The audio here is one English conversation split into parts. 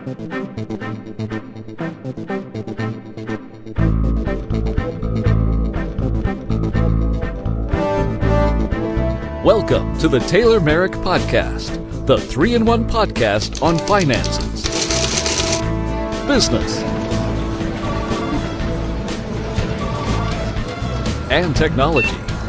Welcome to the Taylor Merrick Podcast, the 3-in-1 podcast on finances, business, and technology.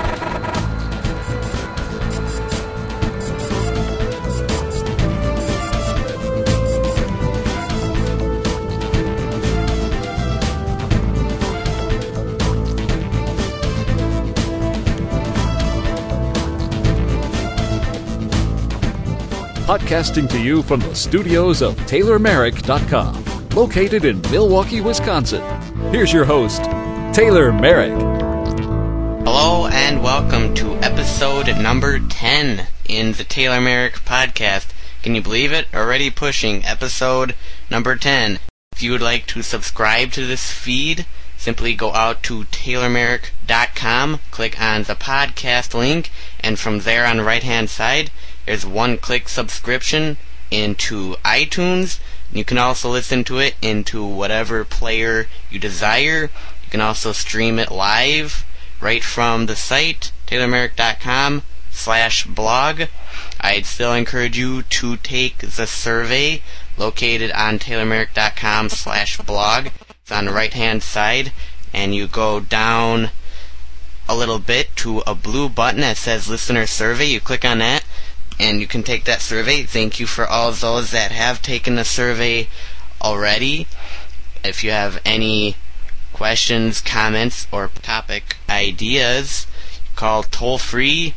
Podcasting to you from the studios of TaylorMerrick.com, located in Milwaukee, Wisconsin. Here's your host, Taylor Merrick. Hello and welcome to episode number 10 in the Taylor Merrick Podcast. Can you believe it? Already pushing episode number 10. If you would like to subscribe to this feed, simply go out to TaylorMerrick.com, click on the podcast link, and from there on the right-hand side, there's one-click subscription into iTunes. You can also listen to it into whatever player you desire. You can also stream it live right from the site, TaylorMerrick.com/blog. I'd still encourage you to take the survey located on TaylorMerrick.com/blog. It's on the right-hand side, and you go down a little bit to a blue button that says Listener Survey. You click on that, and you can take that survey. Thank you for all those that have taken the survey already. If you have any questions, comments, or topic ideas, call toll-free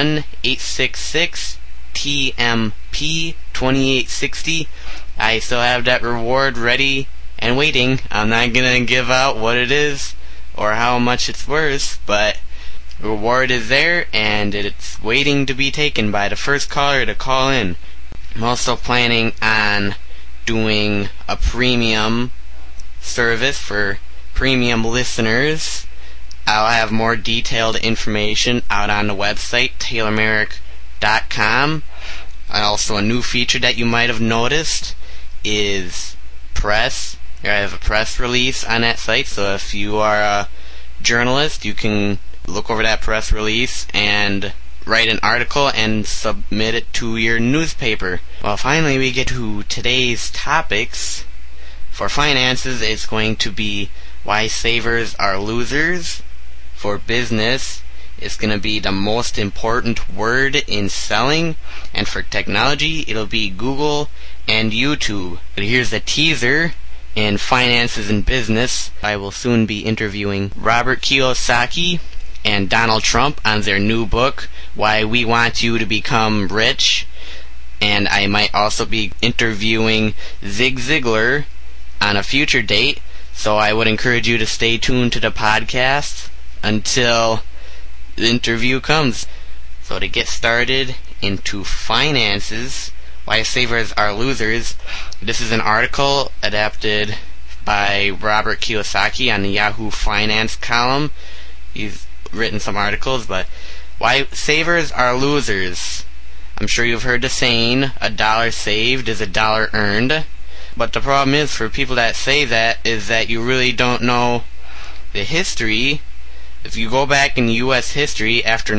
1-866-TMP-2860. I still have that reward ready and waiting. I'm not going to give out what it is or how much it's worth, but the reward is there, and it's waiting to be taken by the first caller to call in. I'm also planning on doing a premium service for premium listeners. I'll have more detailed information out on the website, TaylorMerrick.com. And also a new feature that you might have noticed is press. I have a press release on that site, so if you are a journalist, you can look over that press release and write an article and submit it to your newspaper. Well, finally we get to today's topics. For finances, it's going to be why savers are losers. For business, it's going to be the most important word in selling. And for technology, it'll be Google and YouTube. But here's a teaser. In finances and business, I will soon be interviewing Robert Kiyosaki and Donald Trump on their new book, Why We Want You to Become Rich. And I might also be interviewing Zig Ziglar on a future date, so I would encourage you to stay tuned to the podcast until the interview comes. So to get started into finances, why savers are losers, this is an article adapted by Robert Kiyosaki on the Yahoo Finance column. He's written some articles, but why savers are losers. I'm sure you've heard the saying, a dollar saved is a dollar earned. But the problem is, for people that say that, is that you really don't know the history. If you go back in U.S. history, after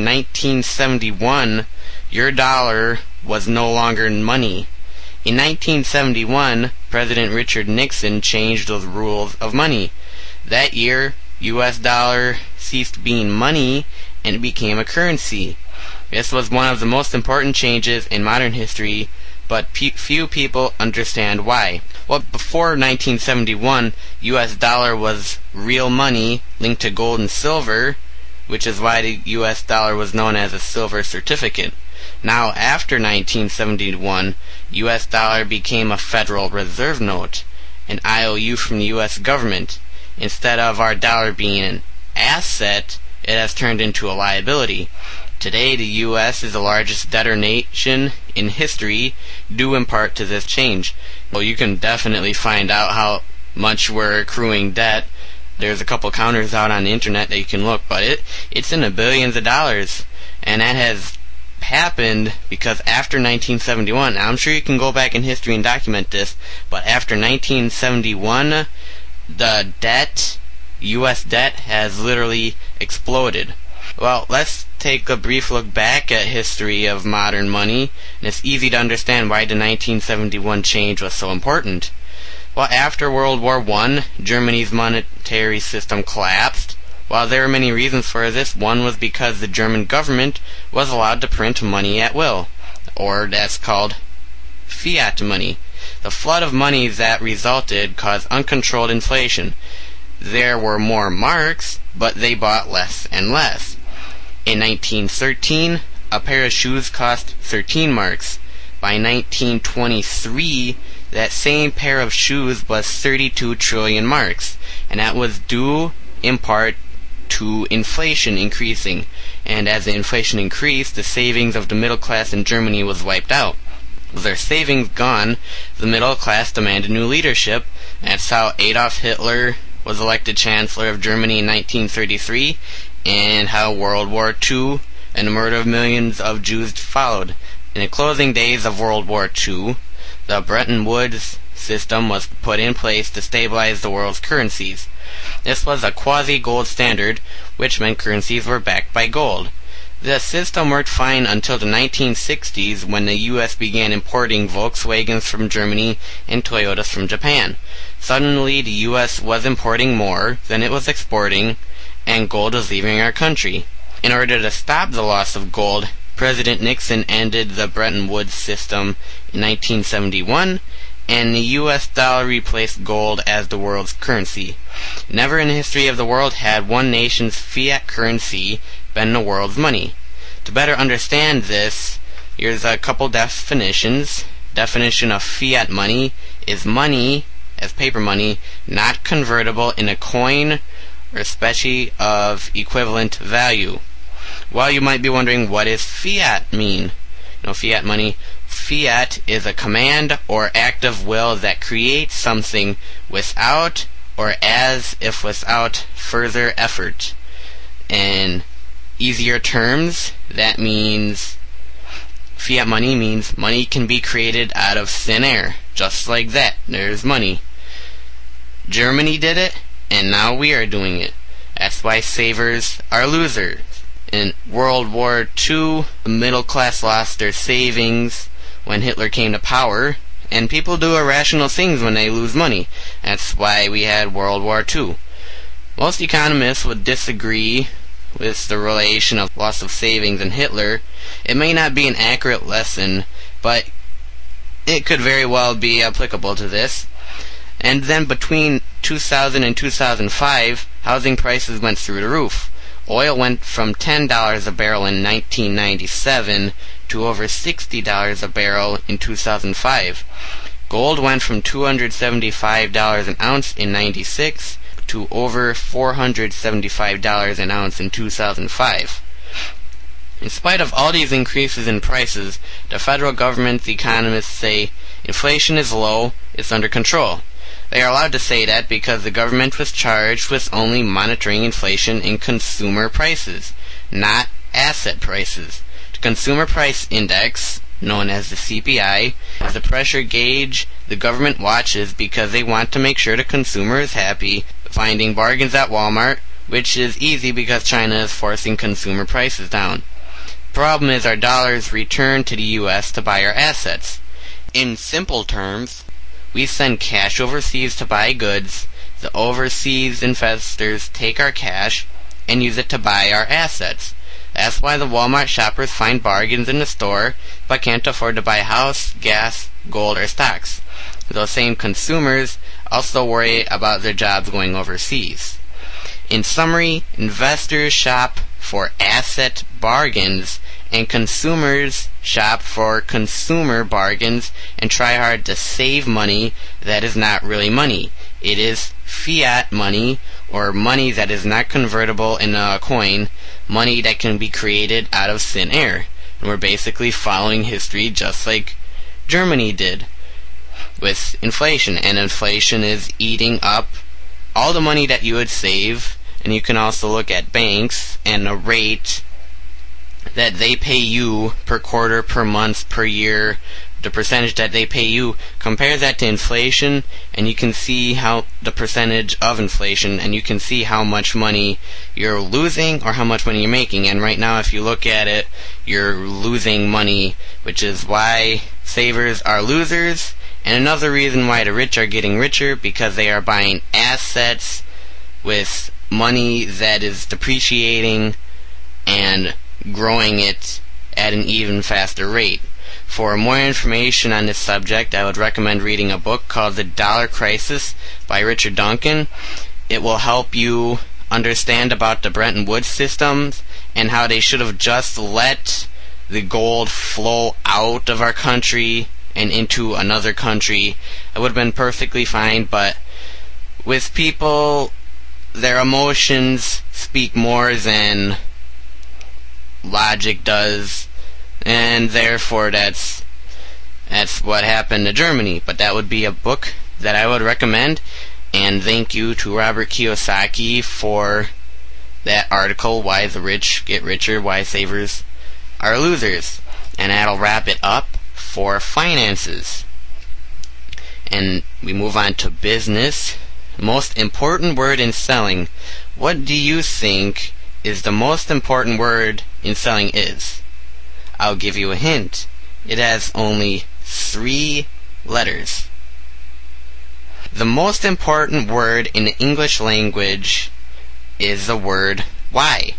1971, your dollar was no longer money. In 1971, President Richard Nixon changed those rules of money. That year, U.S. dollar ceased being money and it became a currency. This was one of the most important changes in modern history, but few people understand why. Well, before 1971, U.S. dollar was real money linked to gold and silver, which is why the U.S. dollar was known as a silver certificate. Now, after 1971, U.S. dollar became a Federal Reserve note, an IOU from the U.S. government. Instead of our dollar being an asset, it has turned into a liability. Today, the U.S. is the largest debtor nation in history, due in part to this change. Well, you can definitely find out how much we're accruing debt. There's a couple counters out on the internet that you can look, but it's in the billions of dollars, and that has happened because after 1971, now I'm sure you can go back in history and document this, but after 1971, the U.S. debt has literally exploded. Well, let's take a brief look back at history of modern money, and it's easy to understand why the 1971 change was so important. Well, after World War I, Germany's monetary system collapsed. While there were many reasons for this, one was because the German government was allowed to print money at will, or that's called fiat money. The flood of money that resulted caused uncontrolled inflation. There were more marks, but they bought less and less. In 1913, a pair of shoes cost 13 marks. By 1923, that same pair of shoes was 32 trillion marks, and that was due in part to inflation increasing, and as the inflation increased, the savings of the middle class in Germany was wiped out. With their savings gone, the middle class demanded new leadership. That's how Adolf Hitler was elected Chancellor of Germany in 1933, and how World War II and the murder of millions of Jews followed. In the closing days of World War II, the Bretton Woods system was put in place to stabilize the world's currencies. This was a quasi-gold standard, which meant currencies were backed by gold. The system worked fine until the 1960s, when the U.S. began importing Volkswagens from Germany and Toyotas from Japan. Suddenly, the U.S. was importing more than it was exporting, and gold was leaving our country. In order to stop the loss of gold, President Nixon ended the Bretton Woods system in 1971, and the U.S. dollar replaced gold as the world's currency. Never in the history of the world had one nation's fiat currency been the world's money. To better understand this, here's a couple definitions. Definition of fiat money is money, as paper money, not convertible in a coin or specie of equivalent value. Well, you might be wondering, what does fiat mean? Fiat money. Fiat is a command or act of will that creates something without or as if without further effort. In easier terms, that means fiat money means money can be created out of thin air. Just like that, there's money. Germany did it, and now we are doing it. That's why savers are losers. In World War II, the middle class lost their savings when Hitler came to power, and people do irrational things when they lose money. That's why we had World War II. Most economists would disagree with the relation of loss of savings and Hitler. It may not be an accurate lesson, but it could very well be applicable to this. And then between 2000 and 2005, housing prices went through the roof. Oil went from $10 a barrel in 1997 to over $60 a barrel in 2005. Gold went from $275 an ounce in 96 to over $475 an ounce in 2005. In spite of all these increases in prices, the federal government's economists say inflation is low, it's under control. They are allowed to say that because the government was charged with only monitoring inflation in consumer prices, not asset prices. The Consumer Price Index, known as the CPI, is the pressure gauge the government watches because they want to make sure the consumer is happy, finding bargains at Walmart, which is easy because China is forcing consumer prices down. The problem is our dollars return to the U.S. to buy our assets. In simple terms, we send cash overseas to buy goods, the overseas investors take our cash and use it to buy our assets. That's why the Walmart shoppers find bargains in the store but can't afford to buy a house, gas, gold, or stocks. Those same consumers also worry about their jobs going overseas. In summary, investors shop for asset bargains and consumers shop for consumer bargains and try hard to save money that is not really money. It is fiat money, or money that is not convertible in a coin, money that can be created out of thin air. And we're basically following history just like Germany did with inflation, and inflation is eating up all the money that you would save. And you can also look at banks and the rate that they pay you per quarter, per month, per year, the percentage that they pay you, compare that to inflation, and you can see how the percentage of inflation, and you can see how much money you're losing or how much money you're making. And right now, if you look at it, you're losing money, which is why savers are losers. And another reason why the rich are getting richer, because they are buying assets with money that is depreciating and growing it at an even faster rate. For more information on this subject, I would recommend reading a book called The Dollar Crisis by Richard Duncan. It will help you understand about the Bretton Woods systems and how they should have just let the gold flow out of our country and into another country. It would have been perfectly fine, but with people, their emotions speak more than logic does, and therefore that's what happened to Germany. But that would be a book that I would recommend, and thank you to Robert Kiyosaki for that article, Why the Rich Get Richer, Why Savers Are Losers. And that'll wrap it up for finances. And we move on to business. Most important word in selling. What do you think is the most important word in selling is? I'll give you a hint. It has only 3 letters. The most important word in the English language is the word why.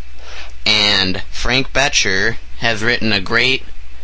And Frank Bettger has written a great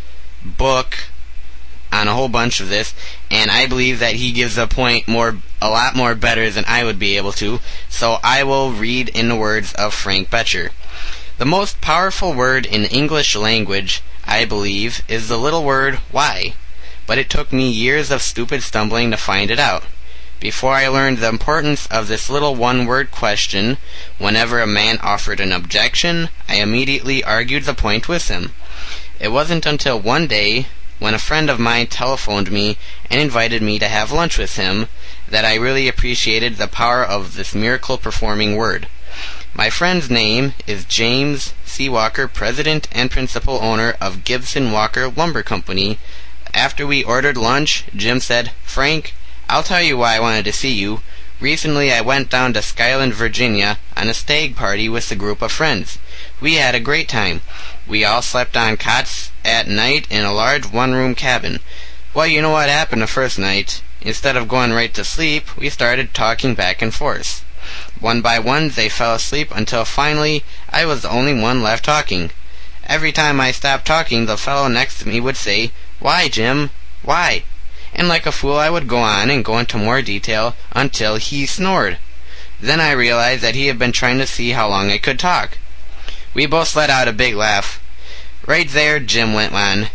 book on a whole bunch of this, and I believe that he gives a point a lot more better than I would be able to, so I will read in the words of Frank Bettger. The most powerful word in the English language, I believe, is the little word why, but it took me years of stupid stumbling to find it out. Before I learned the importance of this little one-word question, whenever a man offered an objection, I immediately argued the point with him. It wasn't until one day, when a friend of mine telephoned me and invited me to have lunch with him, that I really appreciated the power of this miracle-performing word. My friend's name is James C. Walker, president and principal owner of Gibson Walker Lumber Company. After we ordered lunch, Jim said, "Frank, I'll tell you why I wanted to see you. Recently I went down to Skyland, Virginia on a stag party with a group of friends. We had a great time. We all slept on cots at night in a large one-room cabin. Well, you know what happened the first night? Instead of going right to sleep, we started talking back and forth. One by one they fell asleep until finally I was the only one left talking. Every time I stopped talking, the fellow next to me would say, 'Why, Jim? Why?' And like a fool I would go on and go into more detail until he snored. Then I realized that he had been trying to see how long I could talk. We both let out a big laugh. Right there, Jim went on.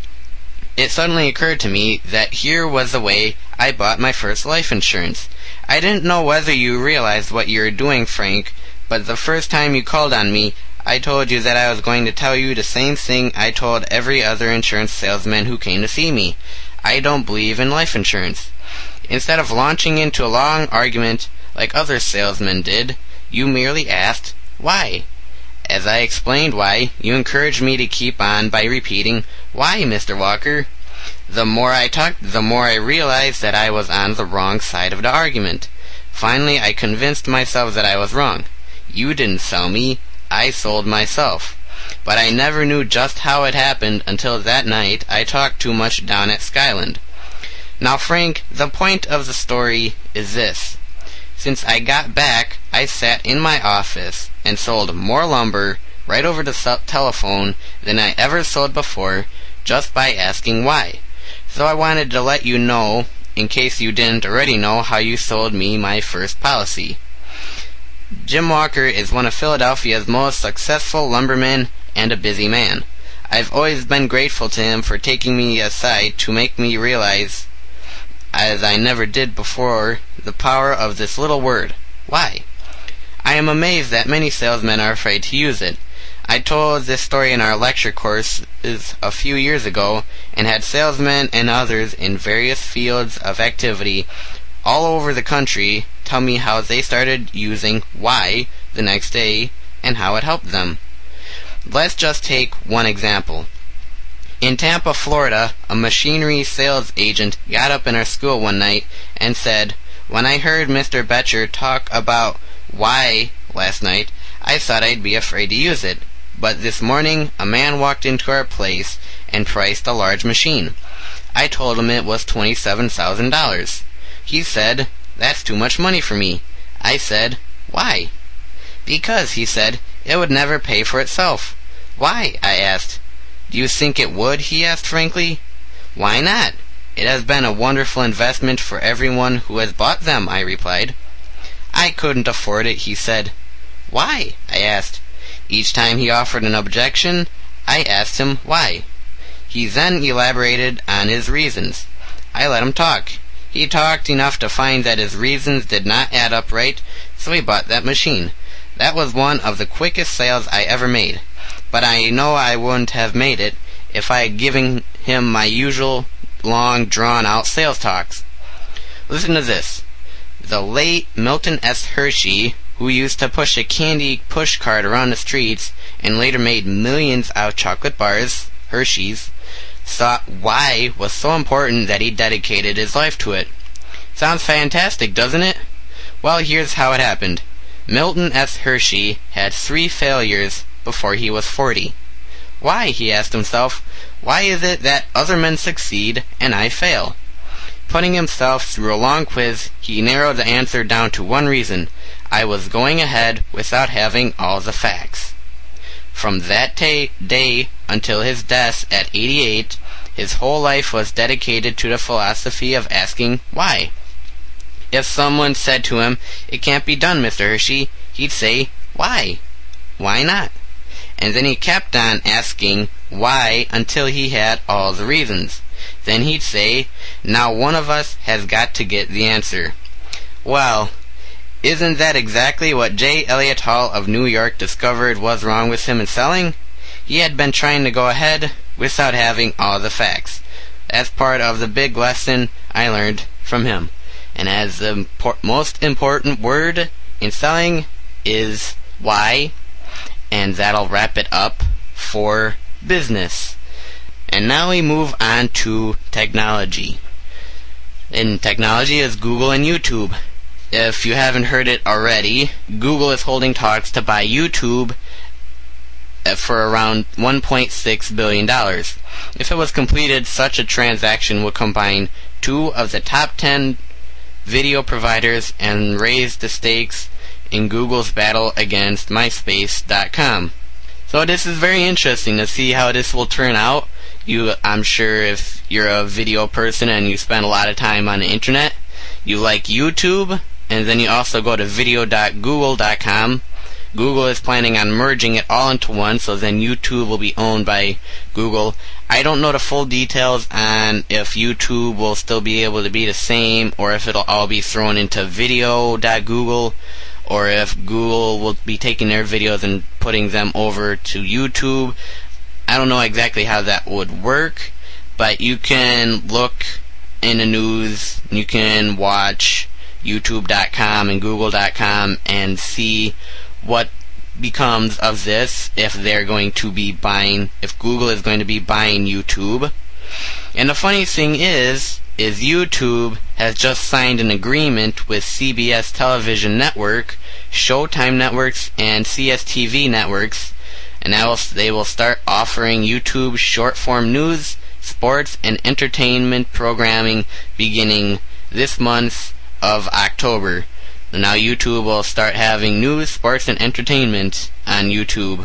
It suddenly occurred to me that here was the way I bought my first life insurance. I didn't know whether you realized what you were doing, Frank, but the first time you called on me, I told you that I was going to tell you the same thing I told every other insurance salesman who came to see me. I don't believe in life insurance. Instead of launching into a long argument like other salesmen did, you merely asked, why? As I explained why, you encouraged me to keep on by repeating, 'Why, Mr. Walker?' The more I talked, the more I realized that I was on the wrong side of the argument. Finally, I convinced myself that I was wrong. You didn't sell me, I sold myself. But I never knew just how it happened until that night I talked too much down at Skyland. Now, Frank, the point of the story is this. Since I got back, I sat in my office and sold more lumber right over the telephone than I ever sold before, just by asking why. So I wanted to let you know, in case you didn't already know, how you sold me my first policy. Jim Walker is one of Philadelphia's most successful lumbermen and a busy man. I've always been grateful to him for taking me aside to make me realize, as I never did before, the power of this little word, why. I am amazed that many salesmen are afraid to use it. I told this story in our lecture courses a few years ago and had salesmen and others in various fields of activity all over the country tell me how they started using why the next day and how it helped them. Let's just take one example. In Tampa, Florida, a machinery sales agent got up in our school one night and said, "When I heard Mr. Betcher talk about why last night, I thought I'd be afraid to use it. But this morning, a man walked into our place and priced a large machine. I told him it was $27,000. He said, 'That's too much money for me.' I said, 'Why?' 'Because,' he said, 'it would never pay for itself.' 'Why?' I asked. 'Do you think it would?' he asked frankly. 'Why not? It has been a wonderful investment for everyone who has bought them,' I replied. 'I couldn't afford it,' he said. 'Why?' I asked. Each time he offered an objection, I asked him why. He then elaborated on his reasons. I let him talk. He talked enough to find that his reasons did not add up right, so he bought that machine. That was one of the quickest sales I ever made. But I know I wouldn't have made it if I had given him my usual long, drawn-out sales talks. Listen to this. The late Milton S. Hershey, who used to push a candy push cart around the streets and later made millions out of chocolate bars, Hershey's, thought why was so important that he dedicated his life to it. Sounds fantastic, doesn't it? Well, here's how it happened. Milton S. Hershey had 3 failures before he was 40. Why, he asked himself, why is it that other men succeed and I fail? Putting himself through a long quiz, he narrowed the answer down to one reason. I was going ahead without having all the facts. From that day until his death at 88, his whole life was dedicated to the philosophy of asking why. If someone said to him, "It can't be done, Mr. Hershey," he'd say, "Why? Why not?" And then he kept on asking why until he had all the reasons. Then he'd say, "Now one of us has got to get the answer." Well, isn't that exactly what J. Elliott Hall of New York discovered was wrong with him in selling? He had been trying to go ahead without having all the facts. That's part of the big lesson I learned from him. And as the most important word in selling is why, and that'll wrap it up for business. And now we move on to technology. And technology is Google and YouTube. If you haven't heard it already, Google is holding talks to buy YouTube for around $1.6 billion. If it was completed, such a transaction would combine 2 of the top 10 video providers and raise the stakes in Google's battle against MySpace.com. So this is very interesting to see how this will turn out. I'm sure if you're a video person and you spend a lot of time on the internet, you like YouTube, and then you also go to video.google.com. Google is planning on merging it all into one, so then YouTube will be owned by Google. I don't know the full details on if YouTube will still be able to be the same, or if it'll all be thrown into video.google, or if Google will be taking their videos and putting them over to YouTube. I don't know exactly how that would work, but you can look in the news, you can watch YouTube.com and Google.com and see what becomes of this if they're going to be buying, if Google is going to be buying YouTube. And the funny thing is YouTube has just signed an agreement with CBS Television Network, Showtime Networks, and CSTV Networks, and now they will start offering YouTube short-form news, sports, and entertainment programming beginning this month of October. Now YouTube will start having news, sports, and entertainment on YouTube.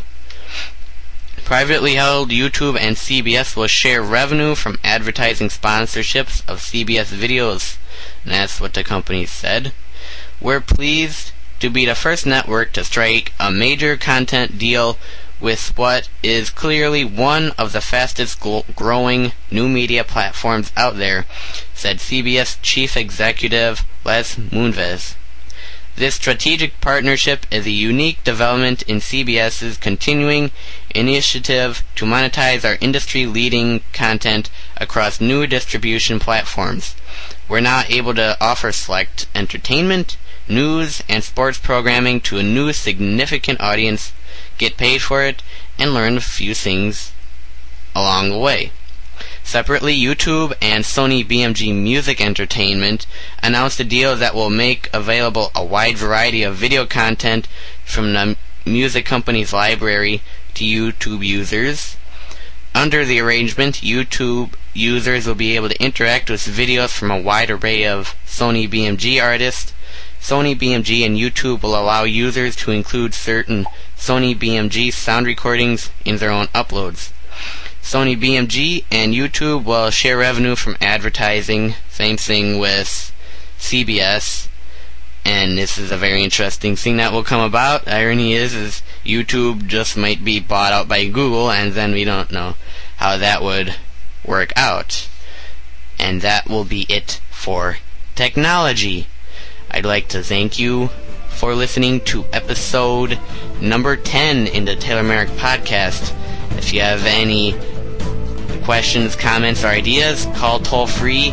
Privately held YouTube and CBS will share revenue from advertising sponsorships of CBS videos. And that's what the company said. We're pleased to be the first network to strike a major content deal with what is clearly one of the fastest growing new media platforms out there, said CBS Chief Executive Les Moonves. This strategic partnership is a unique development in CBS's continuing initiative to monetize our industry-leading content across new distribution platforms. We're now able to offer select entertainment, news, and sports programming to a new significant audience get paid for it, and learn a few things along the way. Separately, YouTube and Sony BMG Music Entertainment announced a deal that will make available a wide variety of video content from the music company's library to YouTube users. Under the arrangement, YouTube users will be able to interact with videos from a wide array of Sony BMG artists. Sony BMG and YouTube will allow users to include certain Sony BMG sound recordings in their own uploads. Sony BMG and YouTube will share revenue from advertising. Same thing with CBS. And this is a very interesting thing that will come about. Irony is YouTube just might be bought out by Google, and then we don't know how that would work out. And that will be it for technology. I'd like to thank you for listening to episode number 10 in the Taylor Merrick podcast. If you have any questions, comments, or ideas, call toll-free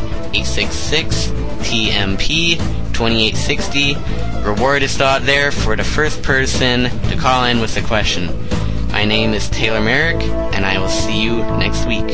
866-TMP-2860. Reward is still out there for the first person to call in with a question. My name is Taylor Merrick, and I will see you next week.